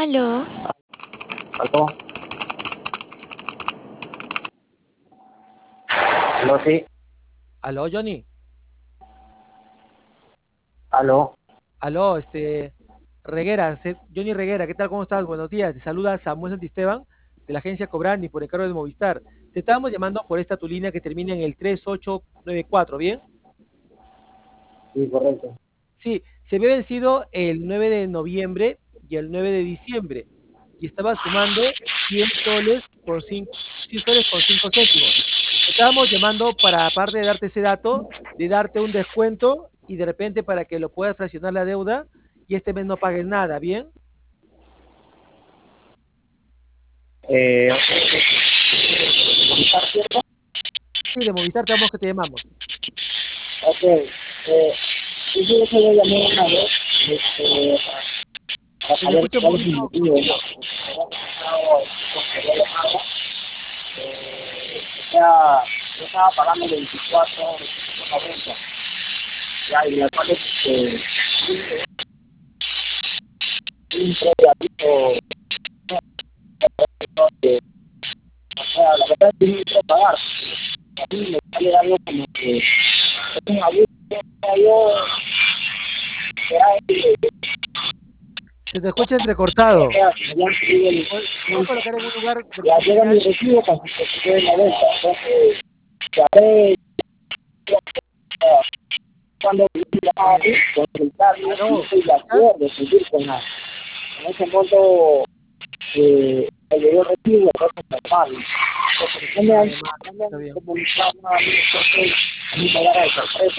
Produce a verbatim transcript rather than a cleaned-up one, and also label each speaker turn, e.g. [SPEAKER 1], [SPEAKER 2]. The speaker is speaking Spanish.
[SPEAKER 1] Aló,
[SPEAKER 2] Aló, aló, sí,
[SPEAKER 3] Aló, Johnny.
[SPEAKER 2] aló.
[SPEAKER 3] Aló, este, Reguera, se- Johnny Reguera, ¿qué tal? ¿Cómo estás? Buenos días. Te saluda Samuel Santisteban de la agencia Cobrani por encargo de Movistar. Te estábamos llamando por esta tu línea que termina en el tres ocho nueve cuatro, ¿bien?
[SPEAKER 2] Sí, correcto.
[SPEAKER 3] Sí, se había vencido el nueve de noviembre y el nueve de diciembre y estaba sumando cien soles con cinco, cien soles con cinco céntimos. Te estábamos llamando para, aparte de darte ese dato, de darte un descuento y de repente para que lo puedas fraccionar la deuda y este mes no pagues nada, ¿bien?
[SPEAKER 2] Eh,
[SPEAKER 3] Sí, de Movistar te damos que te llamamos.
[SPEAKER 2] ok, eh, sí, sí, eso yo llamé una vez, este, para
[SPEAKER 3] Se te
[SPEAKER 2] saber
[SPEAKER 3] escucha un
[SPEAKER 2] cuál es el
[SPEAKER 3] poquito
[SPEAKER 2] motivo, ¿no?
[SPEAKER 3] cortito.
[SPEAKER 2] Porque yo lo pago, eh, o sea, yo estaba pagando veinticuatro, noventa, ya, y la cual es, este, un preaviso, que, o sea, la verdad es que no quiero pagar, a mí me sale algo como que es un abuso, yo, que
[SPEAKER 3] Se te escucha entrecortado.
[SPEAKER 2] ya, ya, ya,
[SPEAKER 3] Puedes puedes colocar en un lugar de
[SPEAKER 2] ya
[SPEAKER 3] mejor
[SPEAKER 2] llega mi
[SPEAKER 3] señal.
[SPEAKER 2] recibo con sus posiciones de venta. Entonces, llamé cuando llamaba
[SPEAKER 3] Eh,
[SPEAKER 2] consultarme y
[SPEAKER 3] aló,
[SPEAKER 2] estoy
[SPEAKER 3] ¿me
[SPEAKER 2] de
[SPEAKER 3] escuchas?
[SPEAKER 2] acuerdo seguir con, la, con ese monto que me dio recibo, entonces normal. Entonces, no me
[SPEAKER 3] Ah,
[SPEAKER 2] han,
[SPEAKER 3] además,
[SPEAKER 2] no me
[SPEAKER 3] está
[SPEAKER 2] han
[SPEAKER 3] bien.
[SPEAKER 2] comunicado nada, entonces a mí me da de sorpresa.